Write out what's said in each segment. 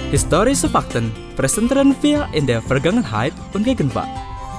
Historische Fakten präsentieren wir in der Vergangenheit und Gegenwart.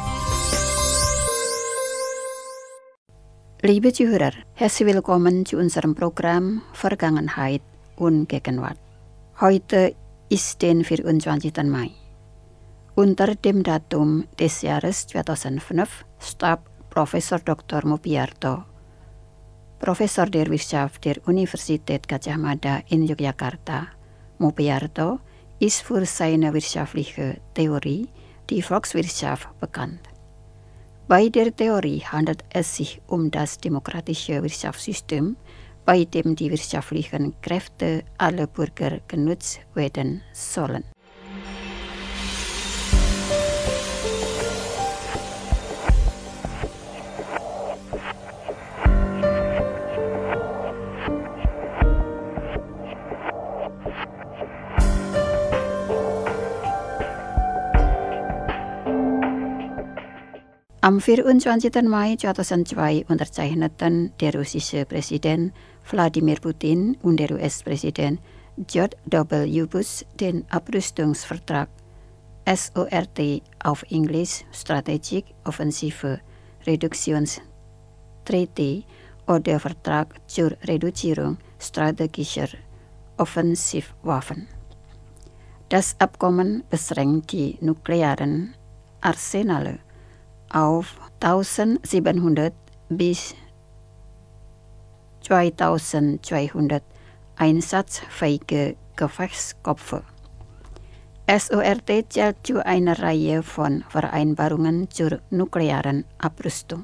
Liebe Zuhörer, herzlich willkommen zu unserem Programm Vergangenheit und Gegenwart. Heute ist der 24. Mai. Unter dem Datum des Jahres 2005 starb Professor Dr. Mupiarto, Professor der Wirtschaft der Universität Gadjah Mada in Yogyakarta. Mupiarto ist für seine wirtschaftliche Theorie, die Volkswirtschaft, bekannt. Bei der Theorie handelt es sich um das demokratische Wirtschaftssystem, bei dem die wirtschaftlichen Kräfte aller Bürger genutzt werden sollen. Am 24. Mai 2002 unterzeichneten der russische Präsident Wladimir Putin und der US-Präsident George W. Bush den Abrüstungsvertrag SORT auf Englisch Strategic Offensive Reduktionstreaty oder Vertrag zur Reduzierung strategischer Offensivwaffen. Das Abkommen beschränkt die nuklearen Arsenale auf 1700 bis 2200 einsatzfähige Gefechtskopfe. SORT zählt zu einer Reihe von Vereinbarungen zur nuklearen Abrüstung.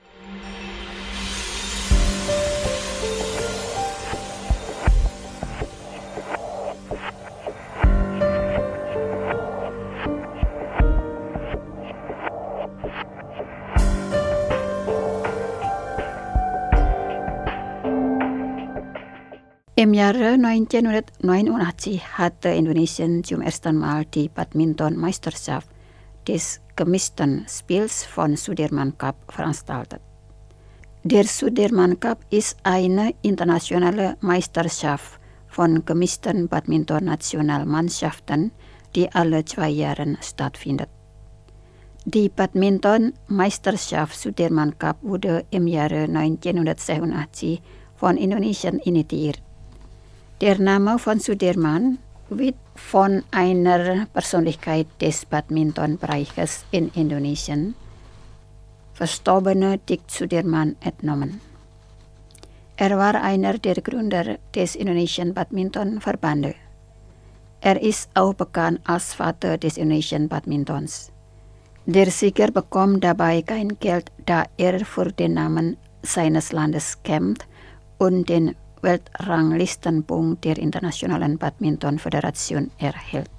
Im Jahre 1989 hatte Indonesien zum ersten Mal die Badmintonmeisterschaft des gemischten Spiels von Sudirman Cup veranstaltet. Der Sudirman Cup ist eine internationale Meisterschaft von gemischten Badminton-Nationalmannschaften, die alle 2 Jahre stattfindet. Die Badminton-Meisterschaft Sudirman Cup wurde im Jahre 1986 von Indonesien initiiert. Der Name von Sudirman wird von einer Persönlichkeit des Badmintonbereiches in Indonesien, verstorbene Dick Sudirman, entnommen. Er war einer der Gründer des Indonesischen Badmintonverbandes. Er ist auch bekannt als Vater des Indonesischen Badmintons. Der Sieger bekommt dabei kein Geld, da er für den Namen seines Landes kämpft und den Weltranglistenpunkt der Internationalen Badmintonföderation erhält.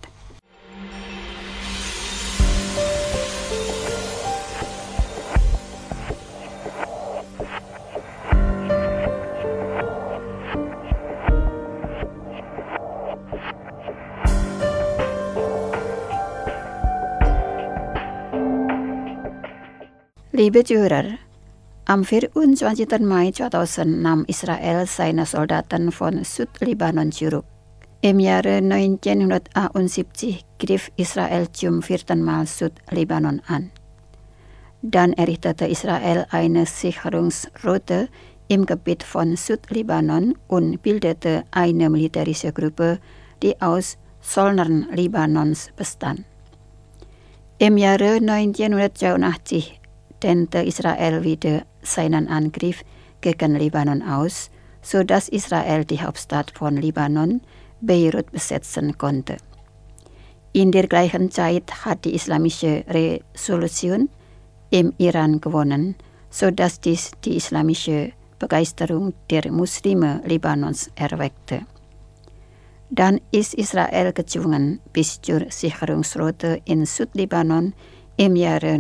Liebe Zuhörer, am 24. Mai 2006 Israel seine Soldaten von Südlibanon zurück. Im Jahre 1971 griff Israel zum 4. Mal Südlibanon an. Dann errichtete Israel eine Sicherungsroute im Gebiet von Südlibanon und bildete eine militärische Gruppe, die aus Söldnern Libanons bestand. Im Jahre 1982 dehnte Israel wieder seinen Angriff gegen Libanon aus, sodass Israel die Hauptstadt von Libanon, Beirut, besetzen konnte. In der gleichen Zeit hat die islamische Revolution im Iran gewonnen, sodass dies die islamische Begeisterung der Muslime Libanons erweckte. Dann ist Israel gezwungen, bis zur Sicherungsroute in Südlibanon im Jahre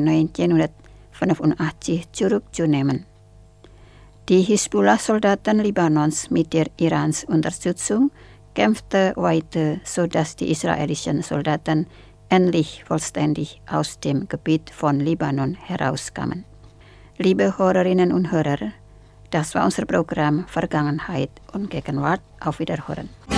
1985 zurückzunehmen. Die Hisbollah-Soldaten Libanons mit der Irans Unterstützung kämpften weiter, sodass die israelischen Soldaten endlich vollständig aus dem Gebiet von Libanon herauskamen. Liebe Hörerinnen und Hörer, das war unser Programm Vergangenheit und Gegenwart. Auf Wiederhören.